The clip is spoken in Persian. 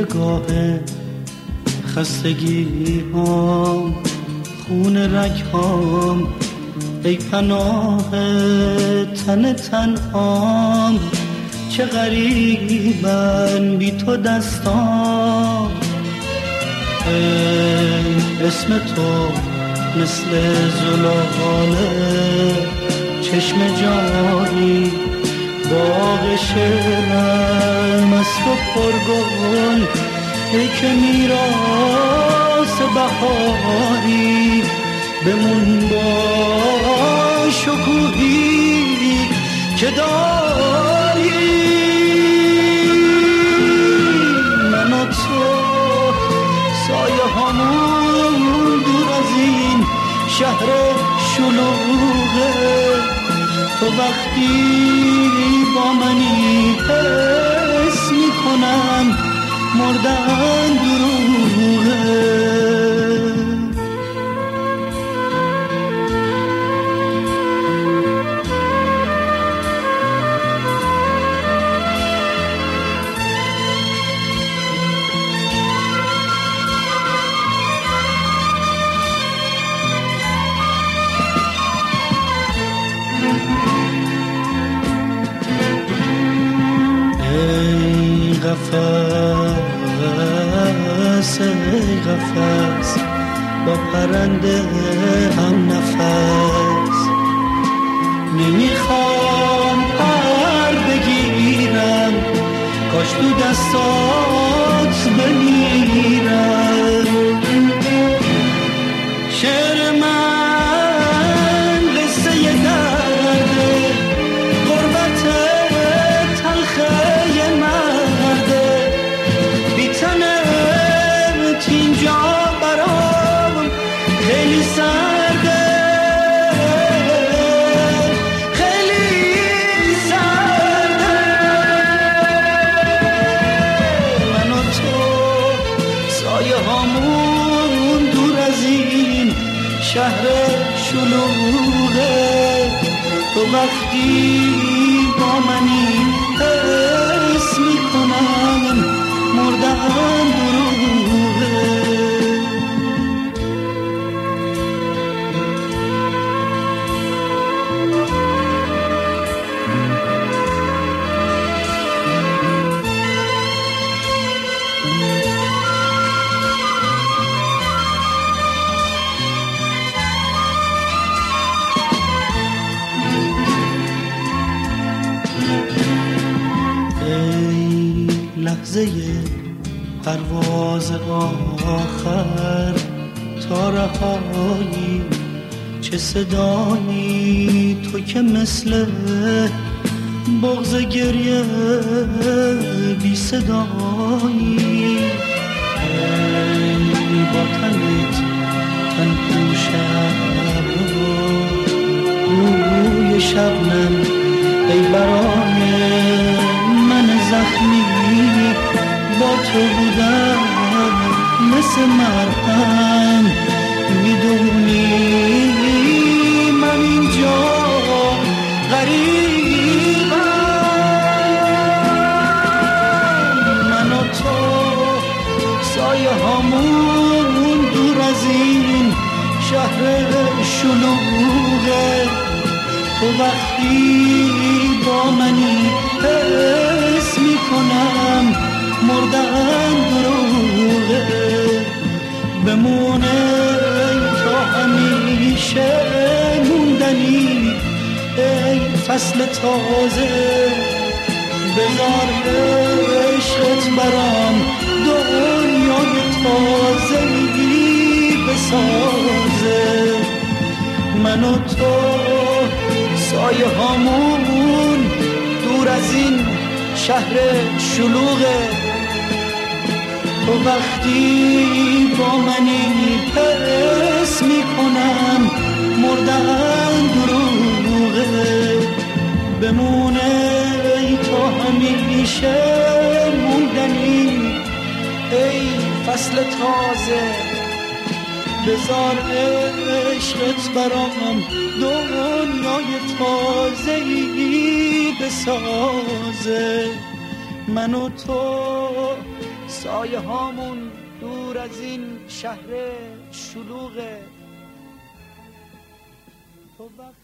نگاه خستگی هام، خون رگ هام، ای پناه تن تنهام. چه غریبن بی تو دستام، اسم تو مثل زلاله چشم جانی، باغ شعرم از تو پرگل، ای که میراث بهاری. بمون با شکوهی که داری، من و تو سایه هامون دور از این شهر شلوغه. تو وقتی با منی حس میکنم مردن دروغه. قفس ای قفس با پرنده هم نفس، نمیخوام پر بگیرم کاش تو دستات بمیرم. شعر من قصه ی درده، غربت تلخه مرده، بی‌تنت اینجا برام خیلی سرده، خیلی سرده. من و تو سایه هامون دور از این شهر شلوغه. تو وقتی با منی حس میکنم مردن دروغه. لحظه پرواز آخر تا رهایی، چه صدایی تو که مثل بغض گریه بی صدایی. با تنت تن پوشم روی شبنم، ای برای من زخمی با تو بودم مثل مرهم. میدونی من اینجا غریبم، من و تو سایه هامون دور از این شهر شلوغه. تو وقتی با منی حس میکنم مردن دروغه. بمونه تا همیشه موندنی، ای فصل تازه. بذار عشقت برام دنیای تازه‌ای بسازه. من و تو سایه هامون دور از این شهر شلوغه. تو وقتی با منی حس میکنم مردن دروغه. بمونه تا همیشه موندنی، ای فصل تازه. بذار عشقت برام دنیای تازه‌ای بسازه. من و تو سایه هامون دور از این شهر شلوغه. تو وقت